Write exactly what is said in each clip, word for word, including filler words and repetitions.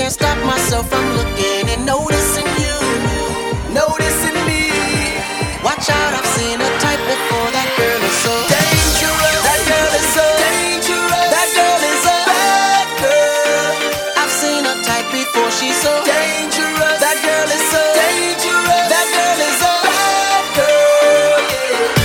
can't stop myself from looking and noticing you, noticing me. Watch out, I've seen a type before. That girl is so dangerous. That girl is so dangerous. That girl is a bad girl. I've seen a type before. She's so dangerous. That girl is so dangerous. That girl is a bad girl. Yeah.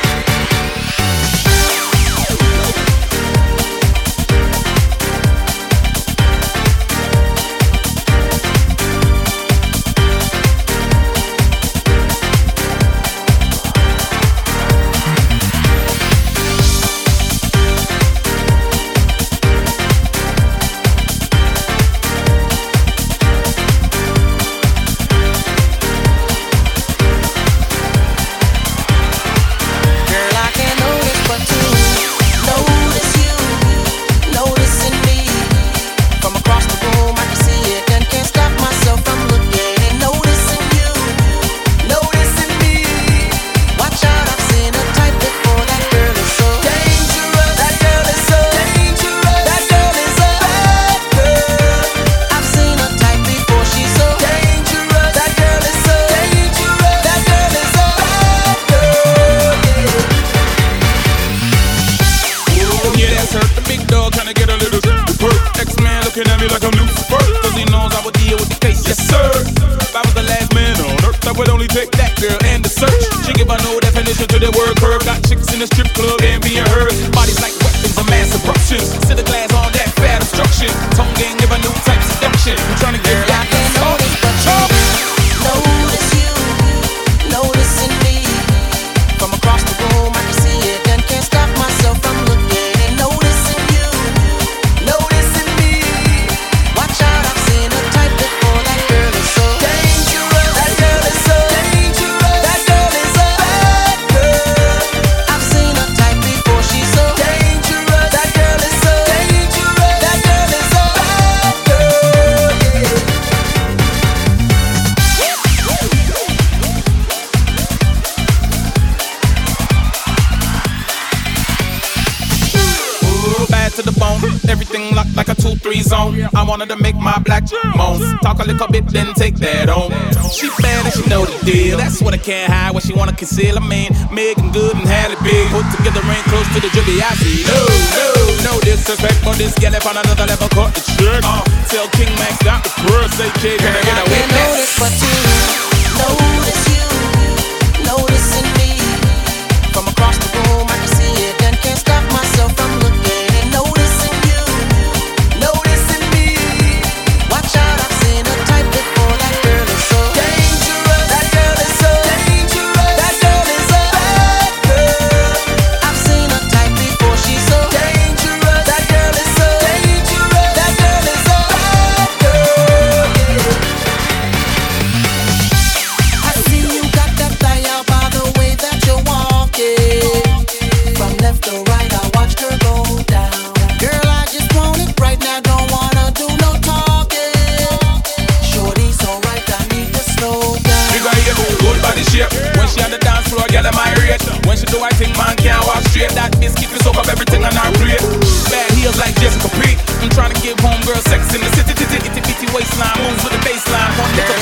Looking at me like I'm Lucifer, cause he knows I would deal with the case, yes sir. If I was the last man on earth, I would only take that girl and the search. She give a no definition to the word curve. Got chicks in the strip club and being heard. Bodies like weapons of mass eruption. Sit the glass on that fat obstruction. Tongue gang give a new type seduction. I'm trying to get girl, I can't notice but you. Notice you, noticing me. From across the room I can see it and can't stop myself from looking and noticing you. Noticing me. Watch out, I've seen a type before. That girl is so dangerous. That girl is so dangerous. That girl is a bad girl. I've seen a type before. She's so dangerous. That girl is so dangerous. That girl is a bad girl. Ooh, bad to the bone. Everything locked like a two three zone. I wanted to make my black moans. Talk a little bit, then take that on. She bad and she know the deal. That's what I can't hide, what she wanna conceal. I mean, Megan good and had it big. Put together ring close to the drippy I see. No, no, no disrespect, but this gal up on another level. Cut the trick. Uh, tell King Max got the purse. Say, kid, can I get a witness? Notice but you, notice you, noticing me. From across the room I can see it and can't stop myself from looking and noticing you, noticing me. Watch out, I've seen a type before. That girl is so dangerous. That girl is so dangerous. That girl is a bad girl. I've seen a type before. She's so dangerous. That girl is so dangerous. That girl is a bad girl. I see you got that thigh out by the way that you're walking. From left to right, I watched her go down. Girl, I just want it right now, don't wanna do no talking. Shorty's alright, I need to slow down. You got your good body shape. When she on the dance floor, girl, am I rate. When she do I think man can't walk straight. That biscuit will soak up everything on our plate. Bad heels like Jessica P. I'm trying to give homegirl sex in the city. Titty, itty bitty waistline, moves with the baseline. One little